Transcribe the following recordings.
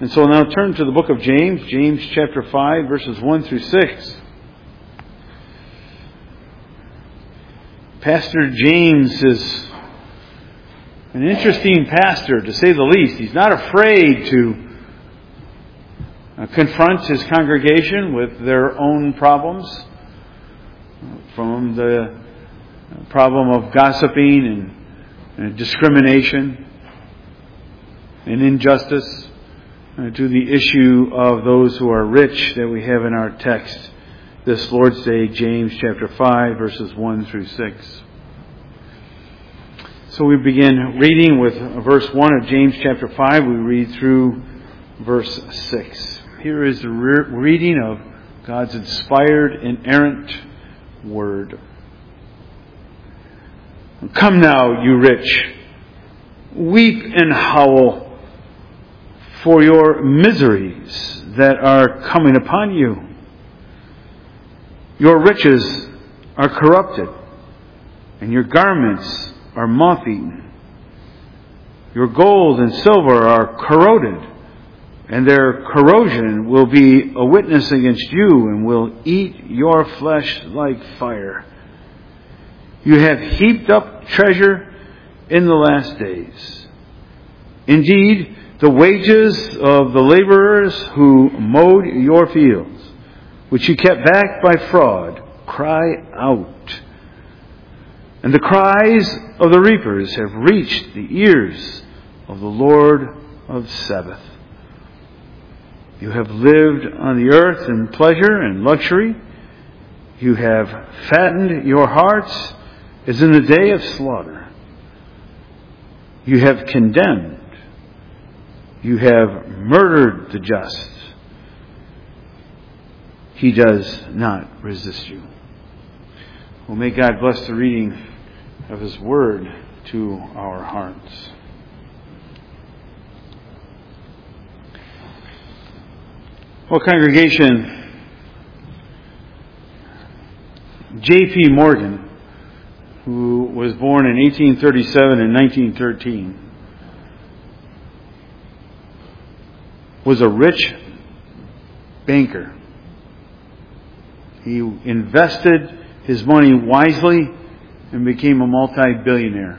And so now turn to the book of James, James chapter 5, verses 1 through 6. Pastor James is an interesting pastor, to say the least. He's not afraid to confront his congregation with their own problems, from the problem of gossiping and discrimination and injustice to the issue of those who are rich that we have in our text this Lord's Day, James chapter 5, verses 1 through 6. So we begin reading with verse 1 of James chapter 5. We read through verse 6. Here is the reading of God's inspired, inerrant word. Come now, you rich, weep and howl for your miseries that are coming upon you. Your riches are corrupted, and your garments are moth-eaten. Your gold and silver are corroded, and their corrosion will be a witness against you and will eat your flesh like fire. You have heaped up treasure in the last days. Indeed, the wages of the laborers who mowed your fields, which you kept back by fraud, cry out. And the cries of the reapers have reached the ears of the Lord of Sabaoth. You have lived on the earth in pleasure and luxury. You have fattened your hearts as in the day of slaughter. You have condemned. You have murdered the just. He does not resist you. Well, may God bless the reading of His Word to our hearts. Well, congregation, J.P. Morgan, who was born in 1837 and 1913, was a rich banker. He invested his money wisely and became a multi-billionaire.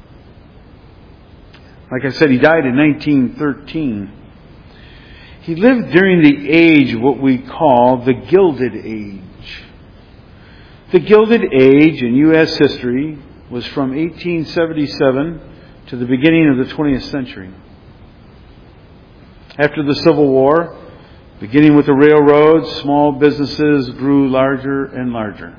Like I said, he died in 1913. He lived during the age, what we call the Gilded Age. The Gilded Age in U.S. history was from 1877 to the beginning of the 20th century. After the Civil War, beginning with the railroads, small businesses grew larger and larger.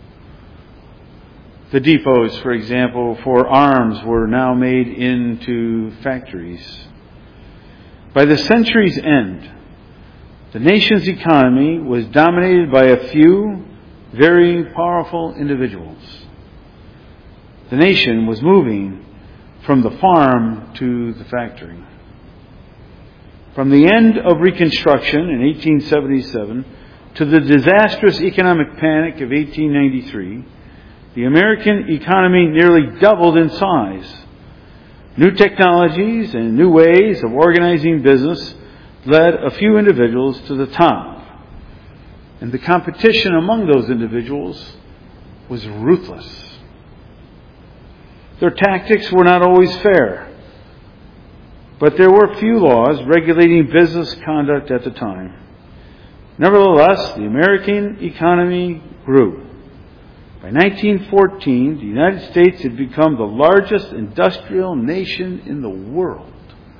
The depots, for example, for arms were now made into factories. By the century's end, the nation's economy was dominated by a few very powerful individuals. The nation was moving from the farm to the factory. From the end of Reconstruction in 1877 to the disastrous economic panic of 1893, the American economy nearly doubled in size. New technologies and new ways of organizing business led a few individuals to the top. And the competition among those individuals was ruthless. Their tactics were not always fair. But there were few laws regulating business conduct at the time. Nevertheless, the American economy grew. By 1914, the United States had become the largest industrial nation in the world.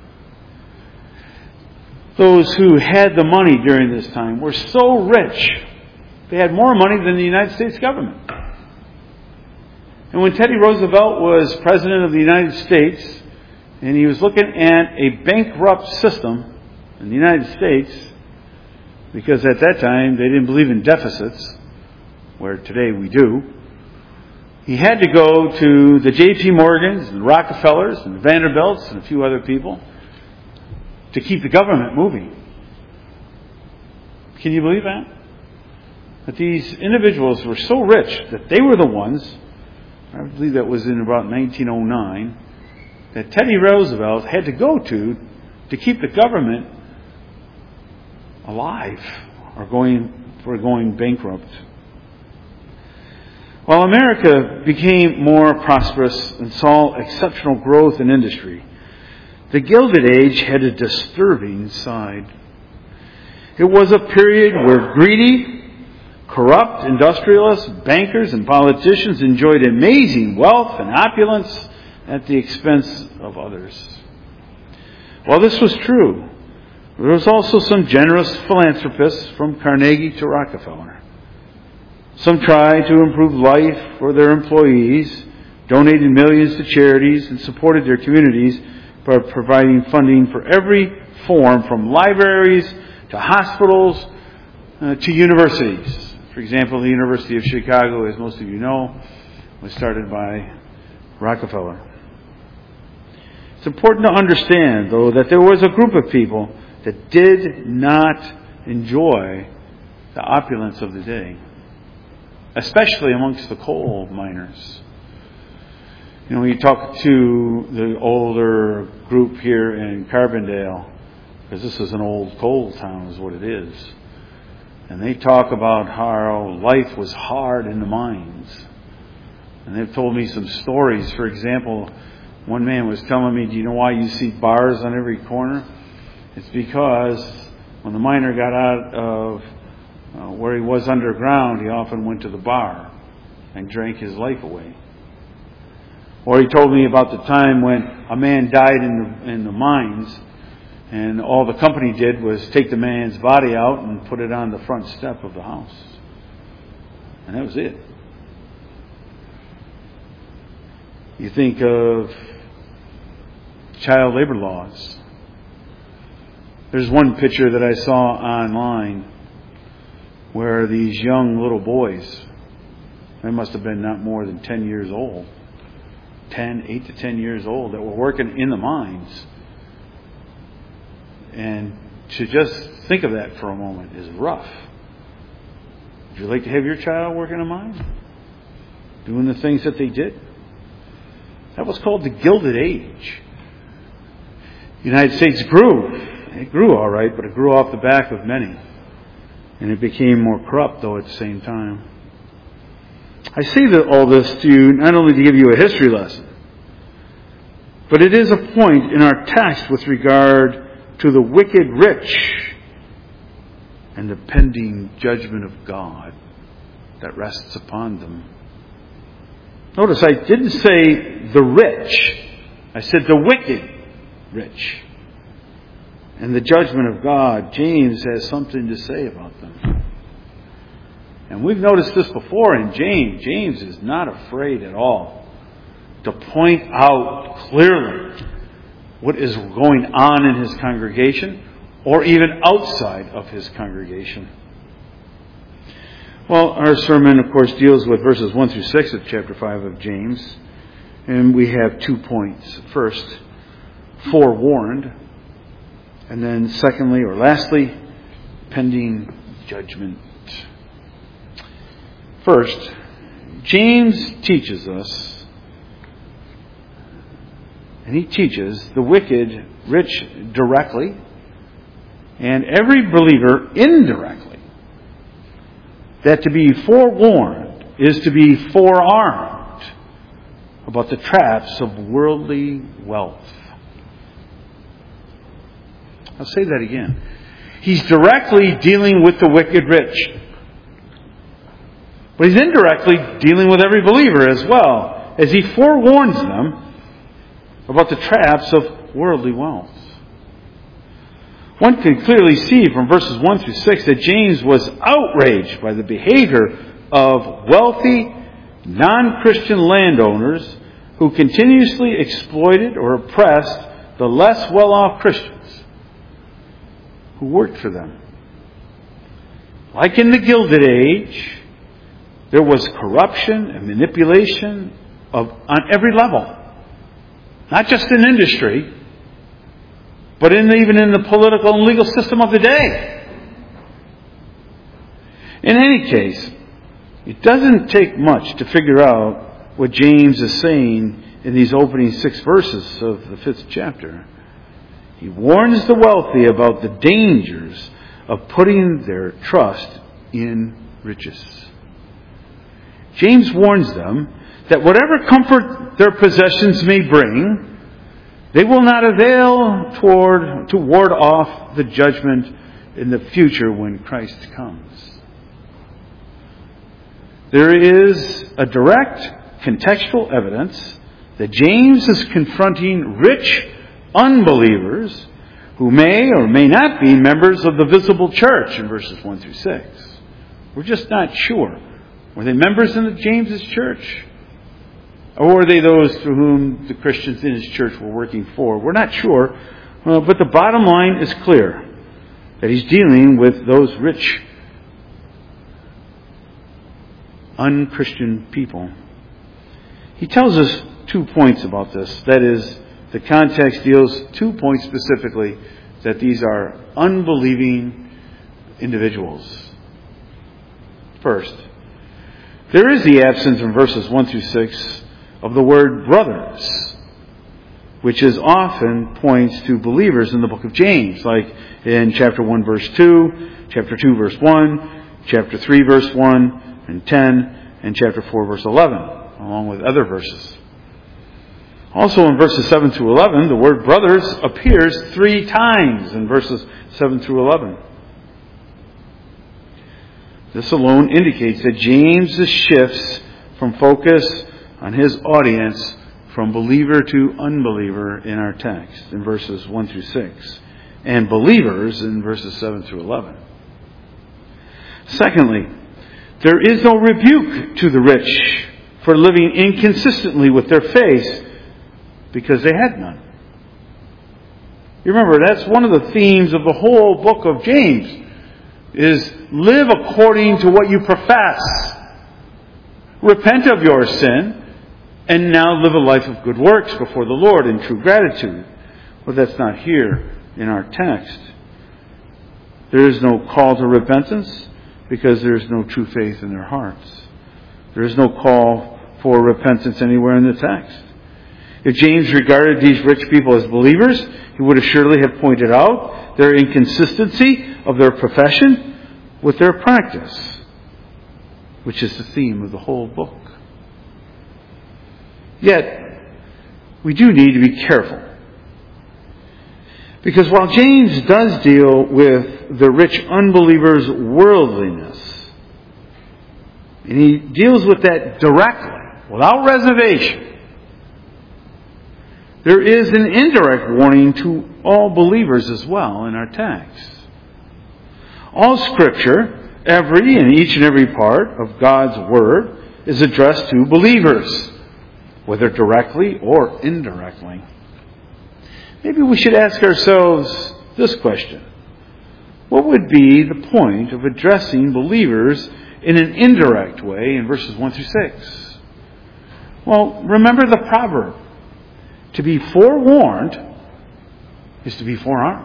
Those who had the money during this time were so rich, they had more money than the United States government. And when Teddy Roosevelt was President of the United States, and he was looking at a bankrupt system in the United States, because at that time they didn't believe in deficits, where today we do. He had to go to the J.P. Morgans, and the Rockefellers, and the Vanderbilts, and a few other people to keep the government moving. Can you believe that? That these individuals were so rich that they were the ones, I believe that was in about 1909, that Teddy Roosevelt had to go to keep the government alive or going bankrupt. While America became more prosperous and saw exceptional growth in industry, the Gilded Age had a disturbing side. It was a period where greedy, corrupt industrialists, bankers, and politicians enjoyed amazing wealth and opulence at the expense of others. While this was true, there was also some generous philanthropists from Carnegie to Rockefeller. Some tried to improve life for their employees, donated millions to charities, and supported their communities by providing funding for every form, from libraries to hospitals to universities. For example, the University of Chicago, as most of you know, was started by Rockefeller. It's important to understand, though, that there was a group of people that did not enjoy the opulence of the day, especially amongst the coal miners. You know, when you talk to the older group here in Carbondale, because this is an old coal town is what it is, and they talk about how life was hard in the mines. And they've told me some stories. For example, one man was telling me, do you know why you see bars on every corner? It's because when the miner got out of where he was underground, he often went to the bar and drank his life away. Or he told me about the time when a man died in the mines, and all the company did was take the man's body out and put it on the front step of the house. And that was it. You think of child labor laws. There's one picture that I saw online where these young little boys, they must have been not more than 10 years old, 8 to 10 years old, that were working in the mines. And to just think of that for a moment is rough. Would you like to have your child work in a mine? Doing the things that they did? That was called the Gilded Age. The United States grew. It grew all right, but it grew off the back of many. And it became more corrupt, though, at the same time. I say all this to you not only to give you a history lesson, but it is a point in our text with regard to the wicked rich and the pending judgment of God that rests upon them. Notice I didn't say the rich. I said the wicked rich. And the judgment of God. James has something to say about them. And we've noticed this before in James. James is not afraid at all to point out clearly what is going on in his congregation or even outside of his congregation. Well, our sermon, of course, deals with verses 1 through 6 of chapter 5 of James. And we have 2 points. First, forewarned. And then secondly, or lastly, pending judgment. First, James teaches us, and he teaches the wicked rich directly, and every believer indirectly, that to be forewarned is to be forearmed about the traps of worldly wealth. I'll say that again. He's directly dealing with the wicked rich. But he's indirectly dealing with every believer as well, as he forewarns them about the traps of worldly wealth. One can clearly see from verses 1 through 6 that James was outraged by the behavior of wealthy, non-Christian landowners who continuously exploited or oppressed the less well-off Christians who worked for them. Like in the Gilded Age, there was corruption and manipulation on every level. Not just in industry, but even in the political and legal system of the day. In any case, it doesn't take much to figure out what James is saying in these opening 6 verses of the 5th chapter. He warns the wealthy about the dangers of putting their trust in riches. James warns them that whatever comfort their possessions may bring, they will not avail to ward off the judgment in the future when Christ comes. There is a direct contextual evidence that James is confronting rich unbelievers who may or may not be members of the visible church in verses 1 through 6. We're just not sure. Were they members in James's church? Or were they those through whom the Christians in his church were working for? We're not sure. But the bottom line is clear, that he's dealing with those rich, unchristian people. He tells us 2 points about this. That is, the context deals 2 points specifically, that these are unbelieving individuals. First, there is the absence in verses 1 through 6 of the word brothers, which is often points to believers in the book of James, like in chapter 1 verse 2, chapter 2 verse 1, chapter 3 verse 1 and 10, and chapter 4 verse 11, along with other verses. Also in verses 7 through 11, the word brothers appears 3 times in verses 7 through 11. This alone indicates that James shifts from focus on his audience from believer to unbeliever in our text in verses 1 through 6, and believers in verses 7 through 11. Secondly, there is no rebuke to the rich for living inconsistently with their faith, because they had none. You remember, that's one of the themes of the whole book of James, is live according to what you profess. Repent of your sin, and now live a life of good works before the Lord in true gratitude. Well, that's not here in our text. There is no call to repentance because there is no true faith in their hearts. There is no call for repentance anywhere in the text. If James regarded these rich people as believers, he would surely have pointed out their inconsistency of their profession with their practice, which is the theme of the whole book. Yet, we do need to be careful. Because while James does deal with the rich unbeliever's worldliness, and he deals with that directly, without reservation, there is an indirect warning to all believers as well in our text. All Scripture, every and each and every part of God's Word, is addressed to believers, whether directly or indirectly. Maybe we should ask ourselves this question. What would be the point of addressing believers in an indirect way in verses 1 through 6? Well, remember the proverb. To be forewarned is to be forearmed.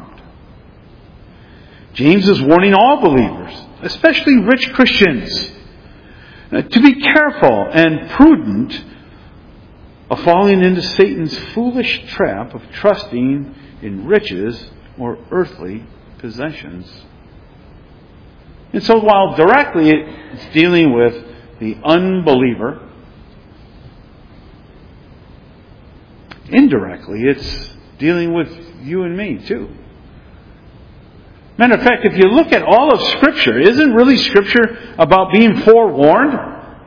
James is warning all believers, especially rich Christians, to be careful and prudent of falling into Satan's foolish trap of trusting in riches or earthly possessions. And so while directly it's dealing with the unbeliever, indirectly it's dealing with you and me too. Matter of fact, if you look at all of Scripture, isn't really Scripture about being forewarned?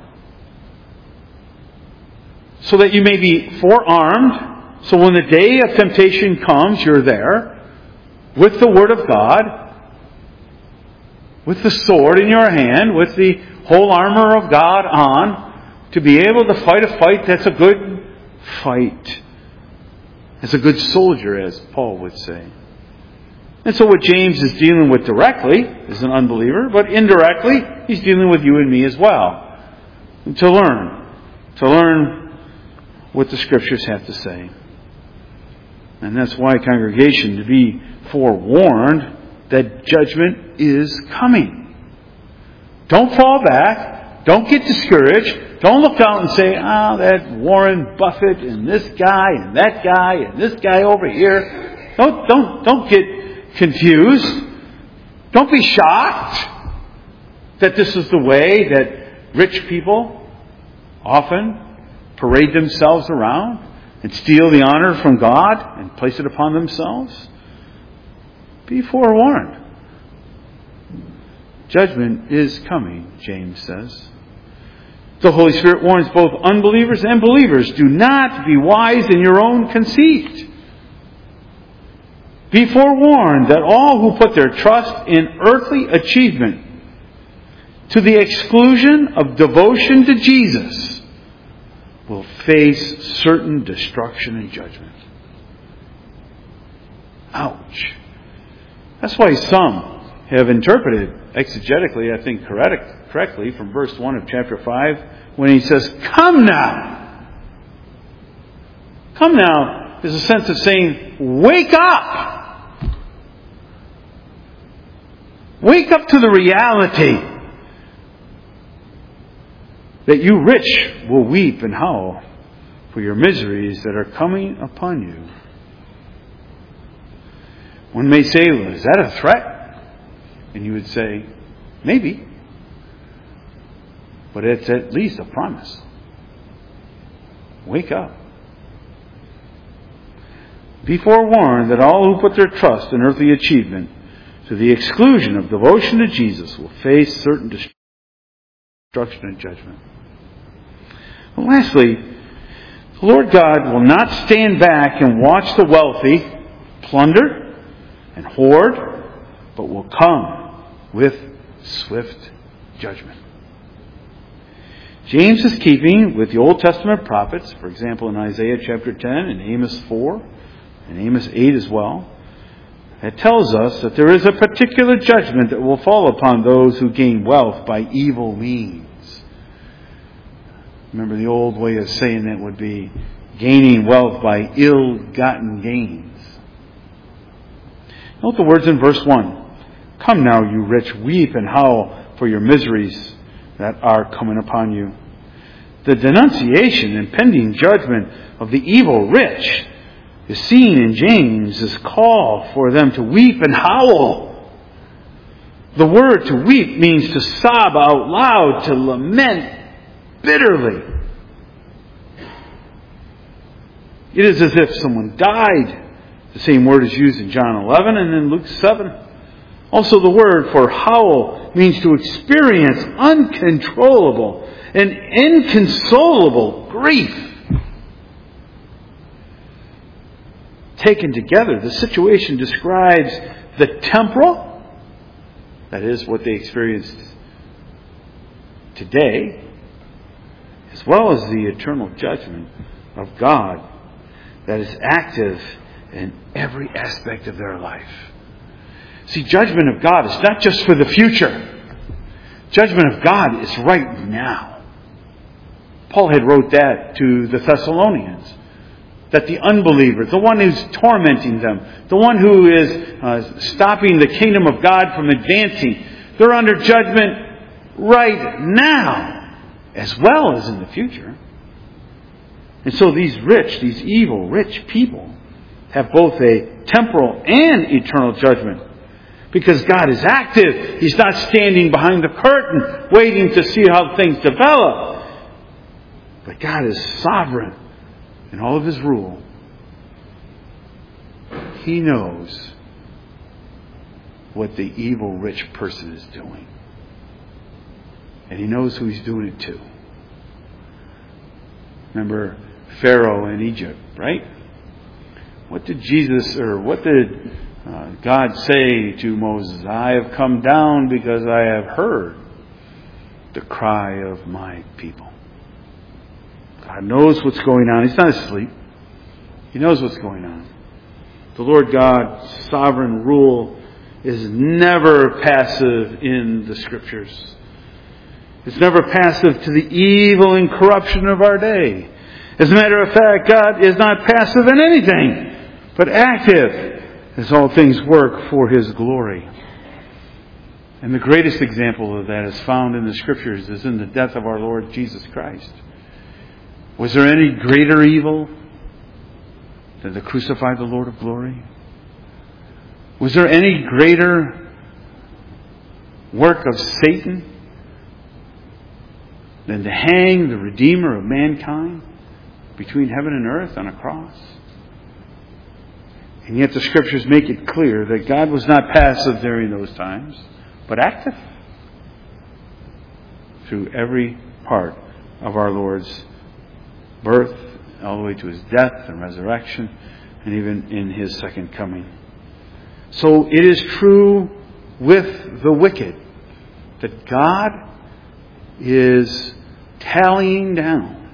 So that you may be forearmed, so when the day of temptation comes, you're there, with the Word of God, with the sword in your hand, with the whole armor of God on, to be able to fight a fight that's a good fight. As a good soldier, as Paul would say. And so what James is dealing with directly is an unbeliever, but indirectly, he's dealing with you and me as well. And to learn what the Scriptures have to say. And that's why, congregation, to be forewarned that judgment is coming. Don't fall back. Don't get discouraged. Don't look out and say, that Warren Buffett and this guy and that guy and this guy over here. Don't get confused. Don't be shocked that this is the way that rich people often parade themselves around and steal the honor from God and place it upon themselves. Be forewarned. Judgment is coming, James says. The Holy Spirit warns both unbelievers and believers, do not be wise in your own conceit. Be forewarned that all who put their trust in earthly achievement to the exclusion of devotion to Jesus will face certain destruction and judgment. Ouch. That's why some have interpreted exegetically, I think correctly, from verse 1 of chapter 5, when he says, "Come now." Come now is a sense of saying, wake up. Wake up to the reality that you rich will weep and howl for your miseries that are coming upon you. One may say, well, is that a threat? And you would say, maybe. But it's at least a promise. Wake up. Be forewarned that all who put their trust in earthly achievement to the exclusion of devotion to Jesus will face certain destruction and judgment. And lastly, the Lord God will not stand back and watch the wealthy plunder and hoard, but will come with swift judgment. James is keeping with the Old Testament prophets, for example in Isaiah chapter 10 and Amos 4 and Amos 8 as well. It tells us that there is a particular judgment that will fall upon those who gain wealth by evil means. Remember, the old way of saying that would be gaining wealth by ill-gotten gains. Note the words in verse 1. Come now, you rich, weep and howl for your miseries that are coming upon you. The denunciation and pending judgment of the evil rich is seen in James' call for them to weep and howl. The word to weep means to sob out loud, to lament bitterly. It is as if someone died. The same word is used in John 11 and in Luke 7. Also, the word for howl means to experience uncontrollable and inconsolable grief. Taken together, the situation describes the temporal, that is what they experienced today, as well as the eternal judgment of God that is active in every aspect of their life. See, judgment of God is not just for the future. Judgment of God is right now. Paul had wrote that to the Thessalonians. That the unbeliever, the one who's tormenting them, the one who is stopping the kingdom of God from advancing, they're under judgment right now, as well as in the future. And so these evil, rich people, have both a temporal and eternal judgment. Because God is active. He's not standing behind the curtain, waiting to see how things develop. But God is sovereign in all of His rule. He knows what the evil rich person is doing. And He knows who he's doing it to. Remember Pharaoh in Egypt, right? What did God say to Moses? I have come down because I have heard the cry of my people. God knows what's going on. He's not asleep. He knows what's going on. The Lord God's sovereign rule is never passive in the Scriptures. It's never passive to the evil and corruption of our day. As a matter of fact, God is not passive in anything, but active as all things work for His glory. And the greatest example of that is found in the Scriptures, is in the death of our Lord Jesus Christ. Was there any greater evil than to crucify the Lord of glory? Was there any greater work of Satan than to hang the Redeemer of mankind between heaven and earth on a cross? And yet the Scriptures make it clear that God was not passive during those times, but active through every part of our Lord's birth, all the way to His death and resurrection, and even in His second coming. So it is true with the wicked that God is tallying down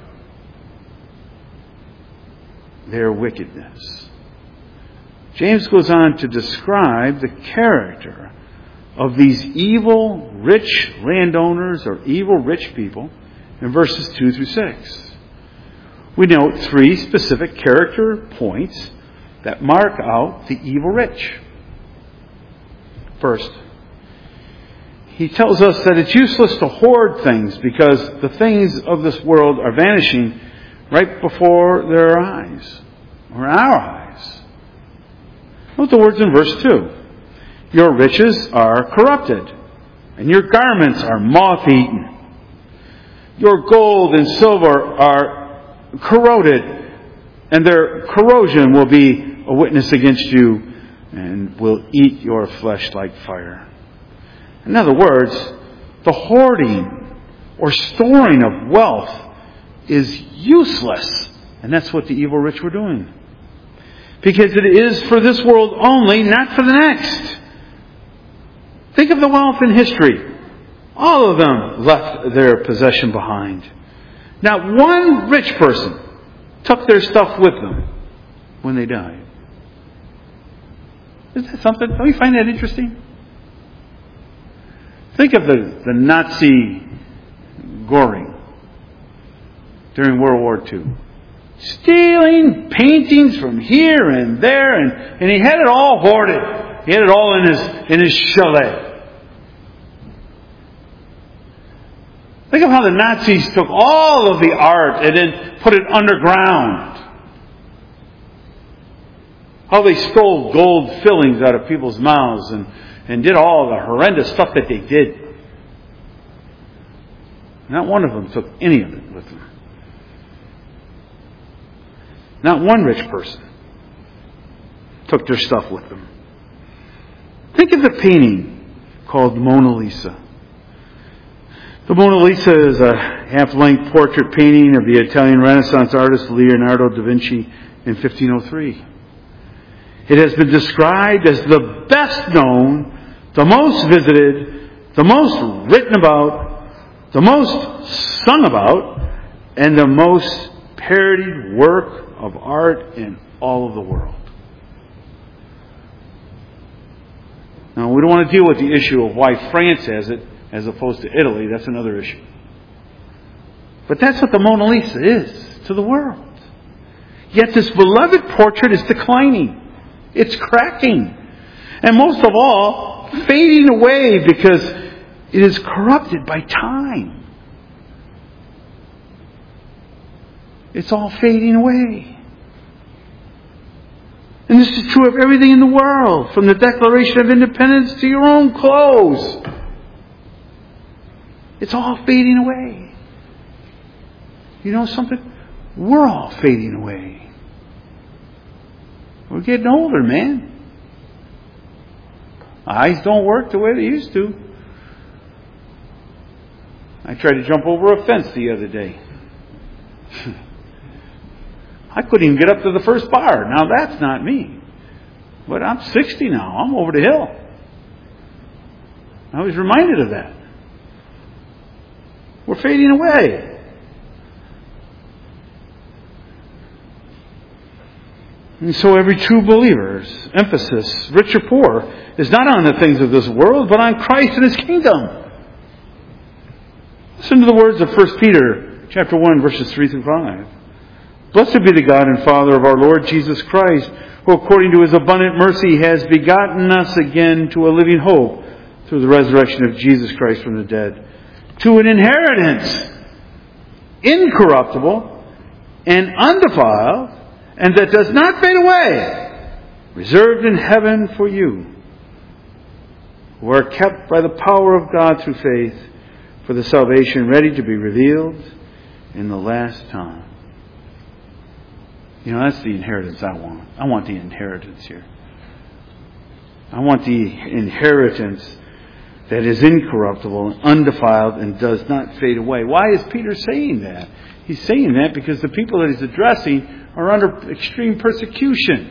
their wickedness. James goes on to describe the character of these evil rich landowners or evil rich people in verses 2 through 6. We note 3 specific character points that mark out the evil rich. First, he tells us that it's useless to hoard things because the things of this world are vanishing right before their eyes, or our eyes. Note the words in verse 2. Your riches are corrupted, and your garments are moth-eaten. Your gold and silver are corroded, and their corrosion will be a witness against you and will eat your flesh like fire. In other words, the hoarding or storing of wealth is useless. And that's what the evil rich were doing. Because it is for this world only, not for the next. Think of the wealth in history. All of them left their possession behind. Not one rich person took their stuff with them when they died. Isn't that something? Don't you find that interesting? Think of the Nazi Göring during World War II. Stealing paintings from here and there, and he had it all hoarded. He had it all in his chalet. Think of how the Nazis took all of the art and then put it underground. How they stole gold fillings out of people's mouths and did all the horrendous stuff that they did. Not one of them took any of it with them. Not one rich person took their stuff with them. Think of the painting called Mona Lisa. The Mona Lisa is a half-length portrait painting of the Italian Renaissance artist Leonardo da Vinci in 1503. It has been described as the best known, the most visited, the most written about, the most sung about, and the most parodied work of art in all of the world. Now, we don't want to deal with the issue of why France has it as opposed to Italy. That's another issue. But that's what the Mona Lisa is to the world. Yet this beloved portrait is declining. It's cracking. And most of all, fading away because it is corrupted by time. It's all fading away. And this is true of everything in the world, from the Declaration of Independence to your own clothes. It's all fading away. You know something? We're all fading away. We're getting older, man. Eyes don't work the way they used to. I tried to jump over a fence the other day. I couldn't even get up to the first bar. Now that's not me. But I'm 60 now. I'm over the hill. I was reminded of that. We're fading away. And so every true believer's emphasis, rich or poor, is not on the things of this world, but on Christ and His kingdom. Listen to the words of 1 Peter chapter 1, verses 3 through 5. Blessed be the God and Father of our Lord Jesus Christ, who according to His abundant mercy has begotten us again to a living hope through the resurrection of Jesus Christ from the dead, to an inheritance incorruptible and undefiled, and that does not fade away, reserved in heaven for you, who are kept by the power of God through faith for the salvation ready to be revealed in the last time. That's the inheritance I want. I want the inheritance here. I want the inheritance that is incorruptible and undefiled and does not fade away. Why is Peter saying that? He's saying that because the people that he's addressing are under extreme persecution.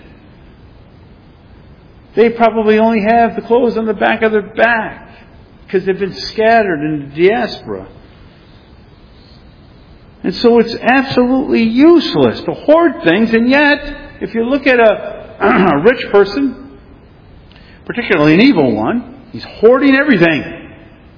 They probably only have the clothes on the back of their back because they've been scattered in the diaspora. And so it's absolutely useless to hoard things. And yet, if you look at a rich person, particularly an evil one, he's hoarding everything.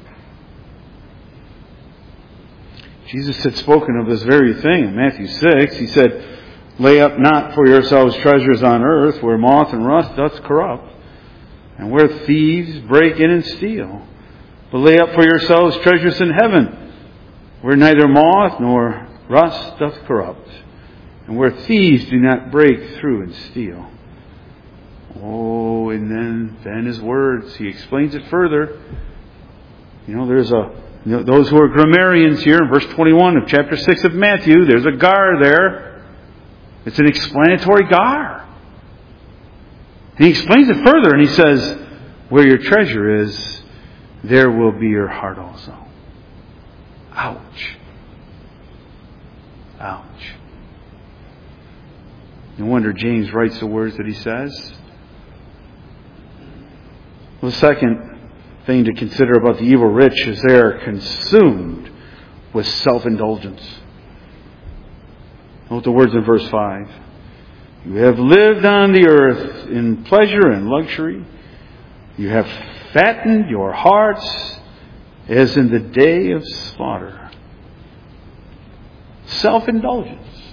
Jesus had spoken of this very thing in Matthew 6. He said, "Lay up not for yourselves treasures on earth, where moth and rust doth corrupt, and where thieves break in and steal. But lay up for yourselves treasures in heaven, where neither moth nor rust doth corrupt, and where thieves do not break through and steal." Oh, and then his words. He explains it further. There's those who are grammarians here in verse 21 of chapter 6 of Matthew. There's a gar there. It's an explanatory gar. And he explains it further, and he says, "Where your treasure is, there will be your heart also." Ouch. Ouch. No wonder James writes the words that he says. Well, the second thing to consider about the evil rich is they are consumed with self-indulgence. Note the words in verse 5. "You have lived on the earth in pleasure and luxury. You have fattened your hearts as in the day of slaughter." Self-indulgence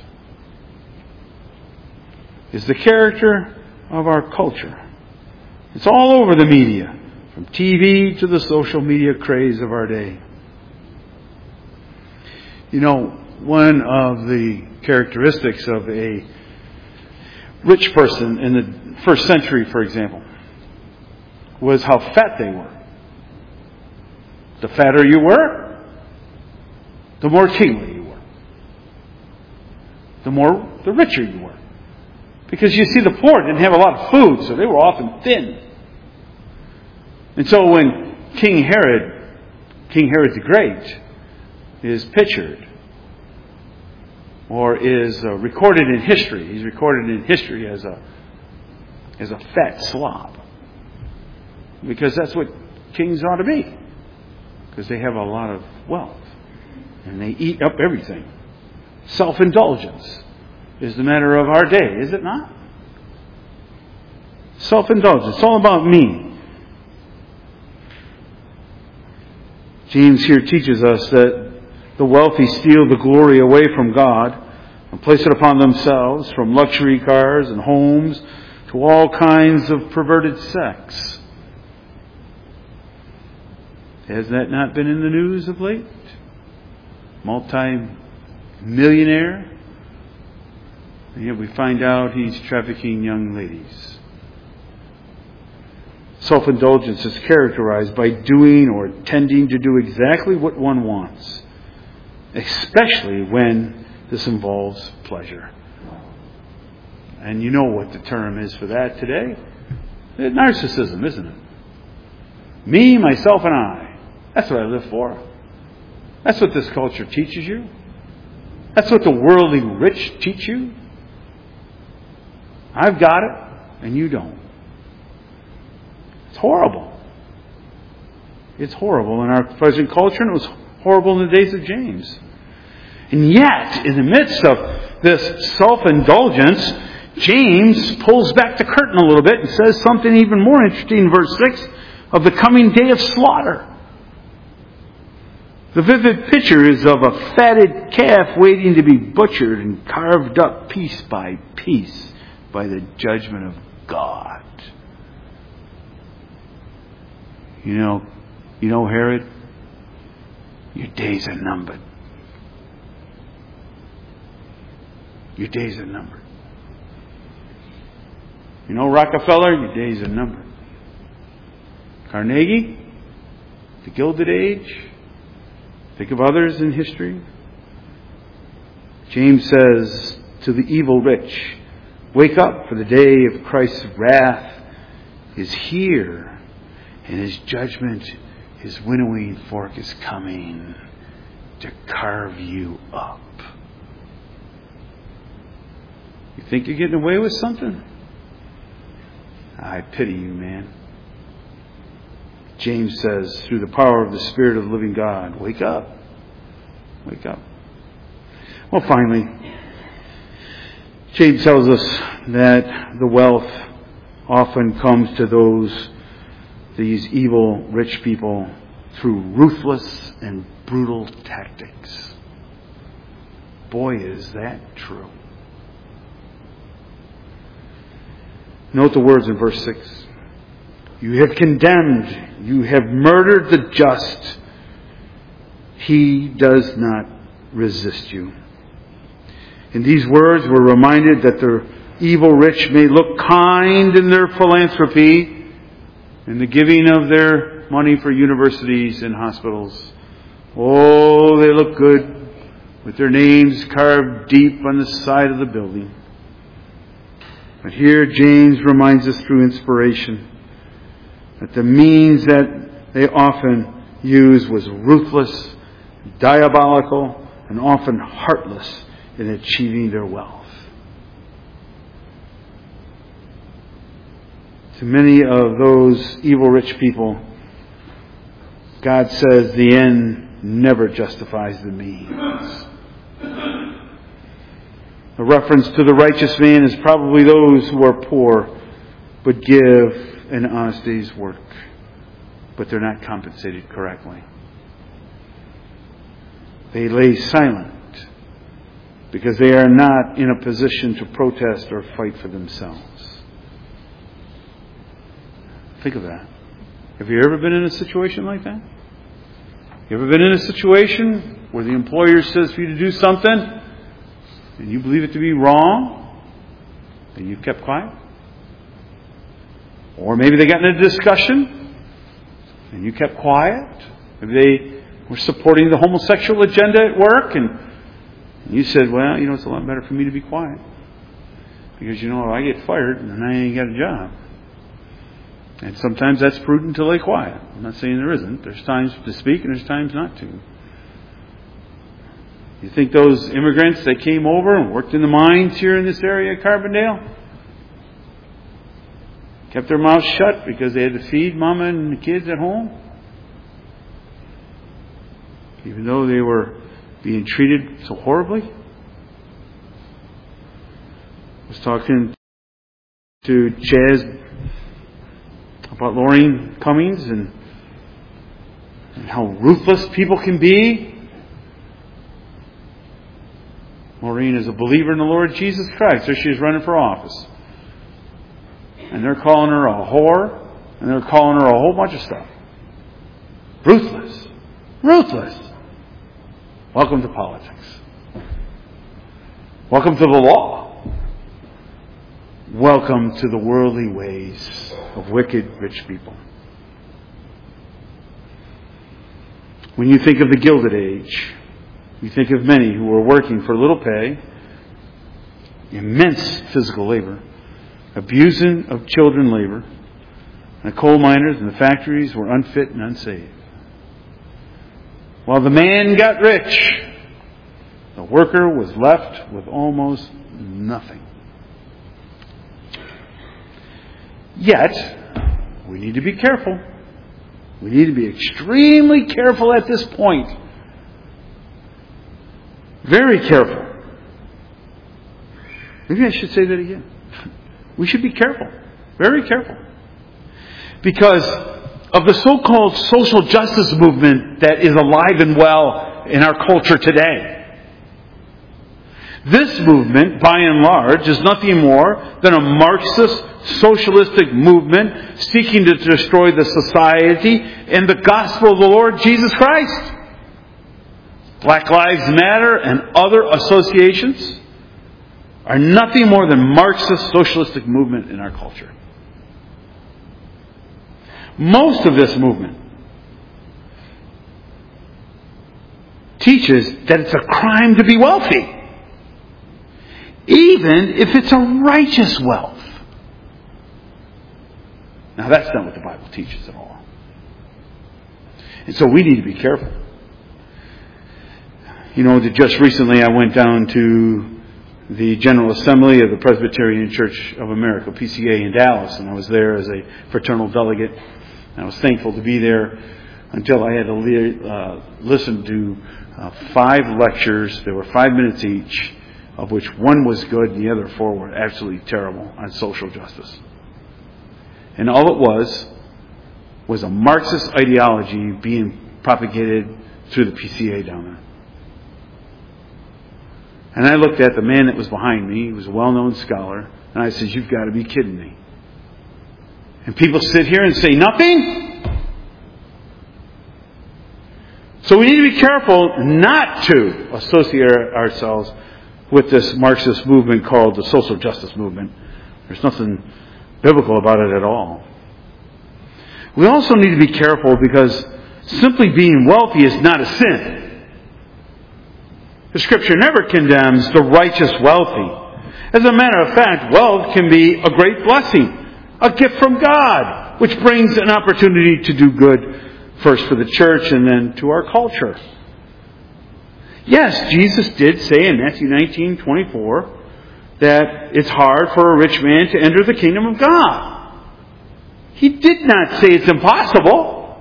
is the character of our culture. It's all over the media, from TV to the social media craze of our day. One of the characteristics of a rich person in the first century, for example, was how fat they were. The fatter you were, the more kingly you were. The richer you were. Because you see, the poor didn't have a lot of food, so they were often thin. And so when King Herod the Great, is pictured or is recorded in history, he's recorded in history as a fat slob. Because that's what kings ought to be. Because they have a lot of wealth. And they eat up everything. Self-indulgence is the matter of our day, is it not? Self-indulgence. It's all about me. James here teaches us that the wealthy steal the glory away from God and place it upon themselves, from luxury cars and homes to all kinds of perverted sex. Has that not been in the news of late? Multi-millionaire, and yet we find out he's trafficking young ladies. Self-indulgence is characterized by doing or tending to do exactly what one wants, especially when this involves pleasure. And you know what the term is for that today? It's narcissism, isn't it? Me, myself, and I. That's what I live for. That's what this culture teaches you. That's what the worldly rich teach you. I've got it, and you don't. It's horrible. It's horrible in our present culture, and it was horrible in the days of James. And yet, in the midst of this self-indulgence, James pulls back the curtain a little bit and says something even more interesting in verse 6 of the coming day of slaughter. The vivid picture is of a fatted calf waiting to be butchered and carved up piece by piece by the judgment of God. You know, Herod, your days are numbered. Your days are numbered. You know, Rockefeller, your days are numbered. Carnegie, the Gilded Age. Think of others in history. James says to the evil rich, wake up, for the day of Christ's wrath is here, and His judgment, His winnowing fork is coming to carve you up. You think you're getting away with something? I pity you, man. James says, through the power of the Spirit of the living God, wake up. Wake up. Well, finally, James tells us that the wealth often comes to these evil rich people through ruthless and brutal tactics. Boy, is that true. Note the words in verse 6. You have condemned, you have murdered the just. He does not resist you. In these words, we're reminded that the evil rich may look kind in their philanthropy, in the giving of their money for universities and hospitals. Oh, they look good with their names carved deep on the side of the building. But here James reminds us through inspiration that the means that they often used was ruthless, diabolical, and often heartless in achieving their wealth. To many of those evil rich people, God says the end never justifies the means. A reference to the righteous man is probably those who are poor but give in honest day's work, but they're not compensated correctly. They lay silent because they are not in a position to protest or fight for themselves. Think of that. Have you ever been in a situation like that? You ever been in a situation where the employer says for you to do something and you believe it to be wrong and you've kept quiet? Or maybe they got in a discussion and you kept quiet. Maybe they were supporting the homosexual agenda at work and you said, well, it's a lot better for me to be quiet. Because, I get fired and I ain't got a job. And sometimes that's prudent to lay quiet. I'm not saying there isn't. There's times to speak and there's times not to. You think those immigrants that came over and worked in the mines here in this area at Carbondale kept their mouths shut because they had to feed mama and the kids at home? Even though they were being treated so horribly? I was talking to Chaz about Lorraine Cummings and how ruthless people can be. Maureen is a believer in the Lord Jesus Christ. There she is running for office. And they're calling her a whore. And they're calling her a whole bunch of stuff. Ruthless. Ruthless. Welcome to politics. Welcome to the law. Welcome to the worldly ways of wicked rich people. When you think of the Gilded Age, you think of many who were working for little pay, immense physical labor, abusing of children labor, and the coal miners and the factories were unfit and unsafe. While the man got rich, the worker was left with almost nothing. Yet, we need to be careful. We need to be extremely careful at this point. Very careful. Maybe I should say that again. We should be careful. Very careful. Because of the so-called social justice movement that is alive and well in our culture today. This movement, by and large, is nothing more than a Marxist, socialistic movement seeking to destroy the society and the gospel of the Lord Jesus Christ. Black Lives Matter and other associations are nothing more than Marxist, socialistic movement in our culture. Most of this movement teaches that it's a crime to be wealthy, even if it's a righteous wealth. Now that's not what the Bible teaches at all. And so we need to be careful. You know, just recently I went down to the General Assembly of the Presbyterian Church of America, PCA, in Dallas, and I was there as a fraternal delegate. And I was thankful to be there until I had to listen to 5 lectures. There were 5 minutes each, of which one was good and the other 4 were absolutely terrible, on social justice. And all it was a Marxist ideology being propagated through the PCA down there. And I looked at the man that was behind me. He was a well-known scholar. And I said, "You've got to be kidding me." And people sit here and say nothing? So we need to be careful not to associate ourselves with this Marxist movement called the social justice movement. There's nothing biblical about it at all. We also need to be careful because simply being wealthy is not a sin. The Scripture never condemns the righteous wealthy. As a matter of fact, wealth can be a great blessing, a gift from God, which brings an opportunity to do good, first for the church and then to our culture. Yes, Jesus did say in Matthew 19:24 that it's hard for a rich man to enter the kingdom of God. He did not say it's impossible,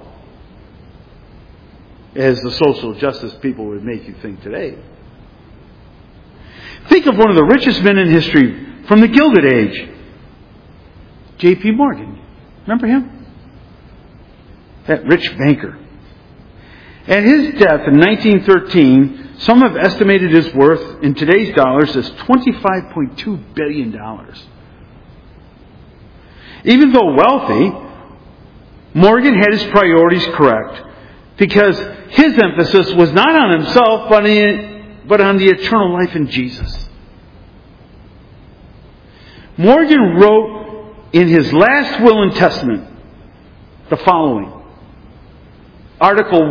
as the social justice people would make you think today. Think of one of the richest men in history from the Gilded Age, J.P. Morgan. Remember him? That rich banker. At his death in 1913, some have estimated his worth in today's dollars as $25.2 billion. Even though wealthy, Morgan had his priorities correct because his emphasis was not on himself but on the eternal life in Jesus. Morgan wrote in his last will and testament the following. Article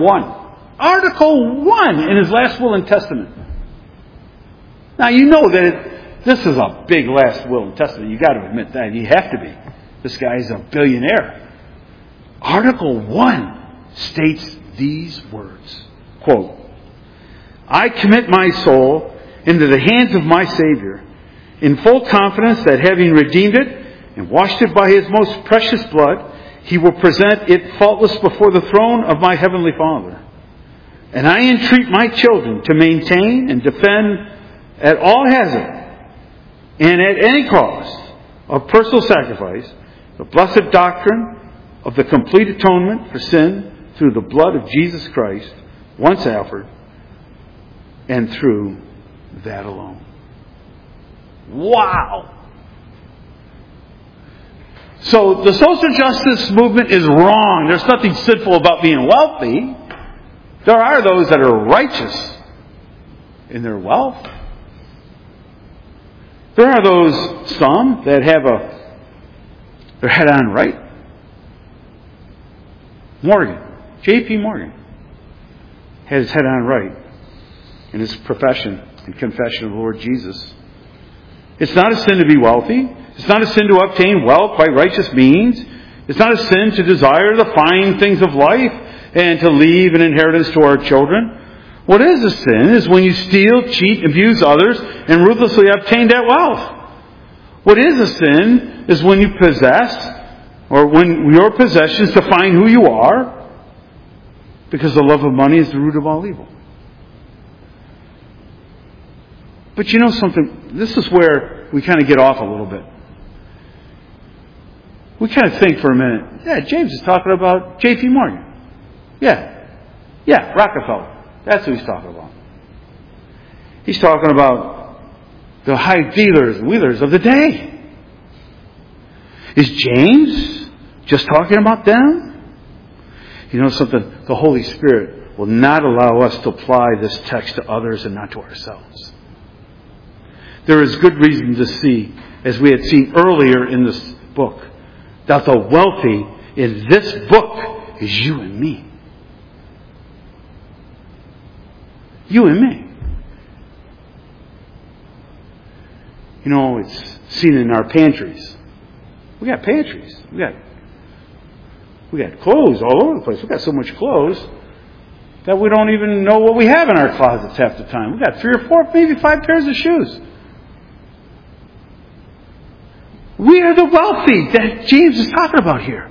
1 in his last will and testament. Now you know that this is a big last will and testament. You got to admit that. You have to be. This guy is a billionaire. Article 1 states these words, quote, "I commit my soul into the hands of my Savior, in full confidence that having redeemed it and washed it by His most precious blood, He will present it faultless before the throne of my Heavenly Father. And I entreat my children to maintain and defend at all hazard and at any cost of personal sacrifice the blessed doctrine of the complete atonement for sin through the blood of Jesus Christ, once offered, and through that alone." Wow! So the social justice movement is wrong. There's nothing sinful about being wealthy. There are those that are righteous in their wealth. There are some that have their head on right. Morgan, J.P. Morgan, had his head on right in his profession and confession of the Lord Jesus. It's not a sin to be wealthy. It's not a sin to obtain wealth by righteous means. It's not a sin to desire the fine things of life and to leave an inheritance to our children. What is a sin is when you steal, cheat, abuse others, and ruthlessly obtain that wealth. What is a sin is when you possess, or when your possessions define who you are, because the love of money is the root of all evil. But you know something? This is where we kind of get off a little bit. We kind of think for a minute, yeah, James is talking about J.P. Morgan. Yeah, Rockefeller. That's who he's talking about. He's talking about the high dealers and wheelers of the day. Is James just talking about them? You know something? The Holy Spirit will not allow us to apply this text to others and not to ourselves. There is good reason to see, as we had seen earlier in this book, that the wealthy in this book is you and me. You and me. You know, it's seen in our pantries. We got pantries. We got clothes all over the place. We got so much clothes that we don't even know what we have in our closets half the time. We got 3 or 4, maybe 5 pairs of shoes. We are the wealthy that James is talking about here.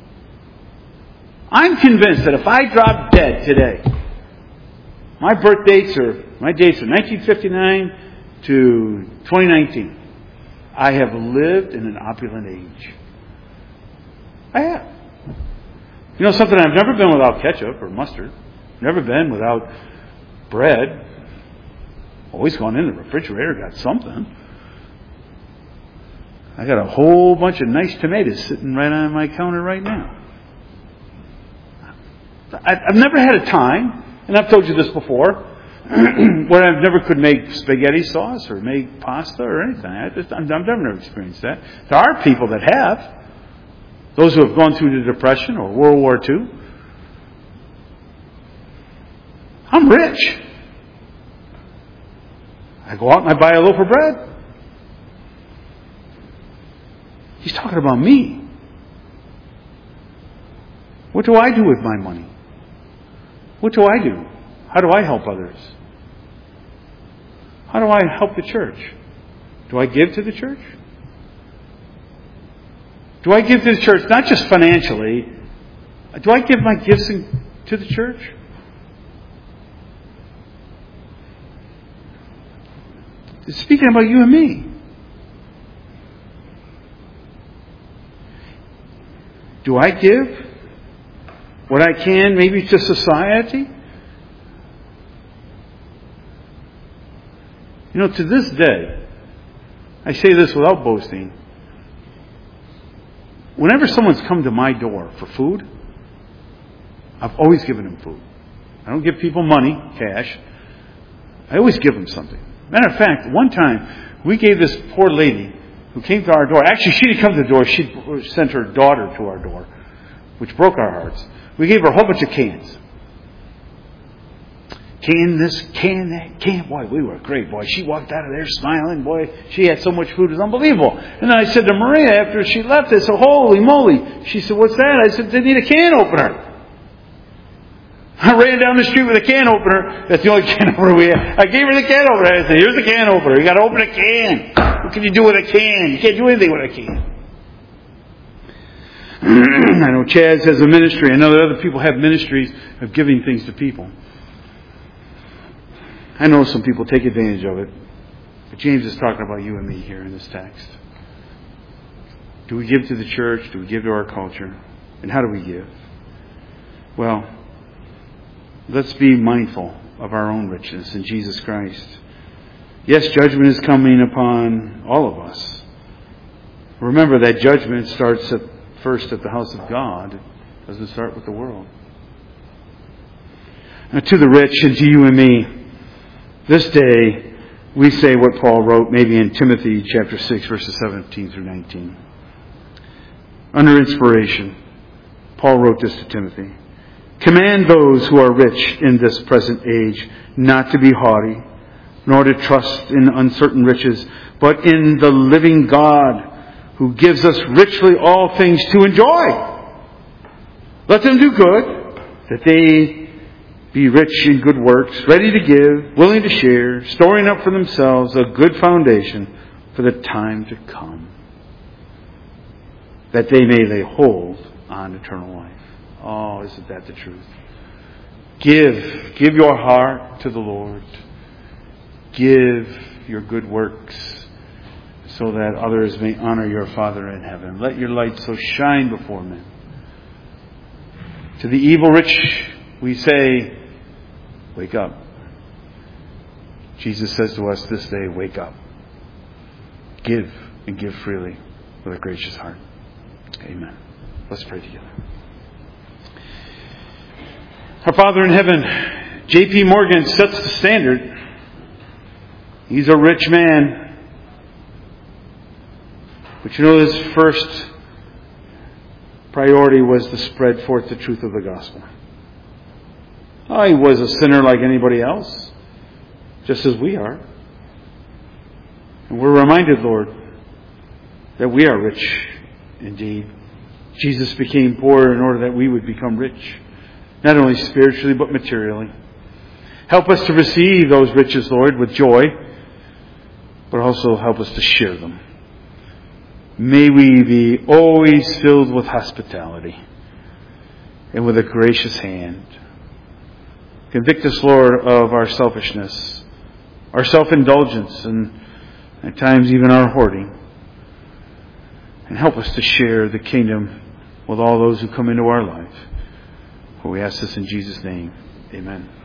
I'm convinced that if I drop dead today, my dates are 1959 to 2019. I have lived in an opulent age. I have. You know something? I've never been without ketchup or mustard. Never been without bread. Always gone in the refrigerator, got something. I got a whole bunch of nice tomatoes sitting right on my counter right now. I've never had a time, and I've told you this before, where I've never could make spaghetti sauce or make pasta or anything. I've never experienced that. There are people that have. Those who have gone through the Depression or World War II. I'm rich. I go out and I buy a loaf of bread. He's talking about me. What do I do with my money? What do I do? How do I help others? How do I help the church? Do I give to the church? Do I give to the church not just financially? Do I give my gifts to the church? It's speaking about you and me. Do I give what I can maybe to society? You know, to this day, I say this without boasting, whenever someone's come to my door for food, I've always given them food. I don't give people money, cash. I always give them something. Matter of fact, one time we gave this poor lady who came to our door. Actually, she didn't come to the door. She sent her daughter to our door, which broke our hearts. We gave her a whole bunch of cans. Can this, can that, can. Boy, we were great, boy. She walked out of there smiling. Boy, she had so much food. It was unbelievable. And then I said to Maria after she left, I said, holy moly. She said, what's that? I said, they need a can opener. I ran down the street with a can opener. That's the only can opener we had. I gave her the can opener. I said, here's the can opener. You got to open a can. What can you do with a can? You can't do anything with a can. I know Chaz has a ministry. I know that other people have ministries of giving things to people. I know some people take advantage of it. But James is talking about you and me here in this text. Do we give to the church? Do we give to our culture? And how do we give? Well, let's be mindful of our own richness in Jesus Christ. Yes, judgment is coming upon all of us. Remember that judgment starts first at the house of God. It doesn't start with the world. Now, to the rich and to you and me, this day we say what Paul wrote maybe in Timothy chapter 6, verses 17 through 19. Under inspiration, Paul wrote this to Timothy. Command those who are rich in this present age not to be haughty, nor to trust in uncertain riches, but in the living God who gives us richly all things to enjoy. Let them do good, that they be rich in good works, ready to give, willing to share, storing up for themselves a good foundation for the time to come, that they may lay hold on eternal life. Oh, isn't that the truth? Give your heart to the Lord. Give your good works so that others may honor your Father in heaven. Let your light so shine before men. To the evil rich, we say, wake up. Jesus says to us this day, wake up. Give and give freely with a gracious heart. Amen. Let's pray together. Our Father in heaven, J.P. Morgan sets the standard. He's a rich man. But you know his first priority was to spread forth the truth of the gospel. He was a sinner like anybody else, just as we are. And we're reminded, Lord, that we are rich indeed. Jesus became poor in order that we would become rich, not only spiritually but materially. Help us to receive those riches, Lord, with joy, but also help us to share them. May we be always filled with hospitality and with a gracious hand. Convict us, Lord, of our selfishness, our self-indulgence, and at times even our hoarding. And help us to share the kingdom with all those who come into our life. For we ask this in Jesus' name. Amen.